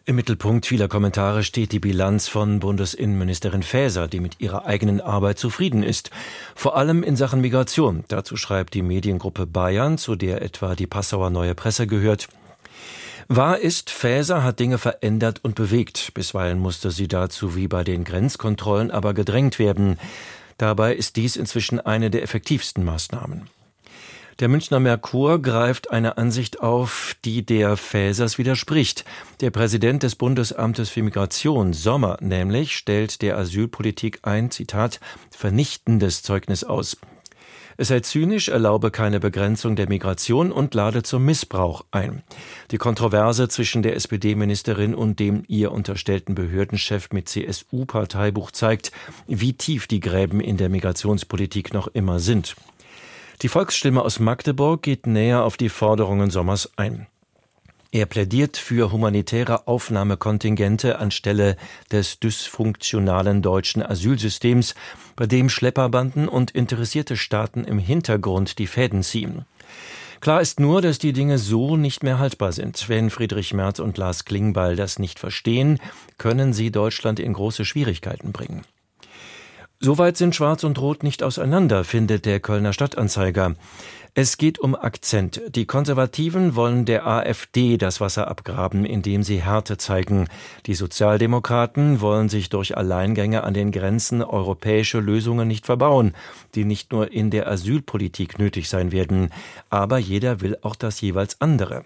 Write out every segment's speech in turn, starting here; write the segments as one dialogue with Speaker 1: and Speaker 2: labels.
Speaker 1: Im Mittelpunkt vieler Kommentare steht die Bilanz von Bundesinnenministerin Faeser, die mit ihrer eigenen Arbeit zufrieden ist. Vor allem in Sachen Migration. Dazu schreibt die Mediengruppe Bayern, zu der etwa die Passauer Neue Presse gehört. Wahr ist, Faeser hat Dinge verändert und bewegt. Bisweilen musste sie dazu wie bei den Grenzkontrollen aber gedrängt werden. Dabei ist dies inzwischen eine der effektivsten Maßnahmen. Der Münchner Merkur greift eine Ansicht auf, die der Faesers widerspricht. Der Präsident des Bundesamtes für Migration, Sommer nämlich, stellt der Asylpolitik ein, Zitat, vernichtendes Zeugnis aus. Es sei zynisch, erlaube keine Begrenzung der Migration und lade zum Missbrauch ein. Die Kontroverse zwischen der SPD-Ministerin und dem ihr unterstellten Behördenchef mit CSU-Parteibuch zeigt, wie tief die Gräben in der Migrationspolitik noch immer sind. Die Volksstimme aus Magdeburg geht näher auf die Forderungen Sommers ein. Er plädiert für humanitäre Aufnahmekontingente anstelle des dysfunktionalen deutschen Asylsystems, bei dem Schlepperbanden und interessierte Staaten im Hintergrund die Fäden ziehen. Klar ist nur, dass die Dinge so nicht mehr haltbar sind. Wenn Friedrich Merz und Lars Klingbeil das nicht verstehen, können sie Deutschland in große Schwierigkeiten bringen. Soweit sind Schwarz und Rot nicht auseinander, findet der Kölner Stadtanzeiger. Es geht um Akzent. Die Konservativen wollen der AfD das Wasser abgraben, indem sie Härte zeigen. Die Sozialdemokraten wollen sich durch Alleingänge an den Grenzen europäische Lösungen nicht verbauen, die nicht nur in der Asylpolitik nötig sein werden. Aber jeder will auch das jeweils andere.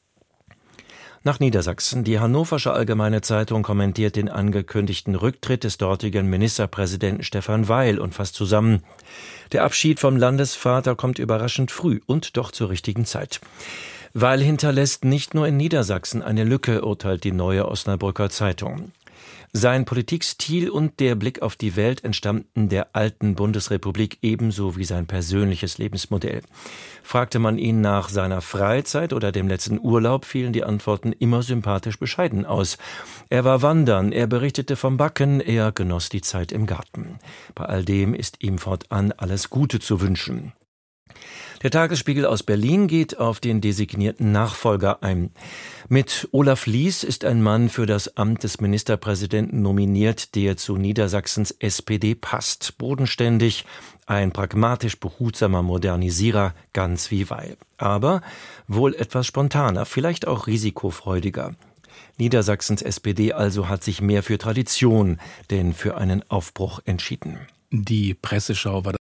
Speaker 1: Nach Niedersachsen. Die Hannoversche Allgemeine Zeitung kommentiert den angekündigten Rücktritt des dortigen Ministerpräsidenten Stefan Weil und fasst zusammen: Der Abschied vom Landesvater kommt überraschend früh und doch zur richtigen Zeit. Weil hinterlässt nicht nur in Niedersachsen eine Lücke, urteilt die Neue Osnabrücker Zeitung. Sein Politikstil und der Blick auf die Welt entstammten der alten Bundesrepublik ebenso wie sein persönliches Lebensmodell. Fragte man ihn nach seiner Freizeit oder dem letzten Urlaub, fielen die Antworten immer sympathisch bescheiden aus. Er war wandern, er berichtete vom Backen, er genoss die Zeit im Garten. Bei all dem ist ihm fortan alles Gute zu wünschen. Der Tagesspiegel aus Berlin geht auf den designierten Nachfolger ein. Mit Olaf Lies ist ein Mann für das Amt des Ministerpräsidenten nominiert, der zu Niedersachsens SPD passt. Bodenständig, ein pragmatisch behutsamer Modernisierer, ganz wie Weil. Aber wohl etwas spontaner, vielleicht auch risikofreudiger. Niedersachsens SPD also hat sich mehr für Tradition, denn für einen Aufbruch entschieden.
Speaker 2: Die Presseschau war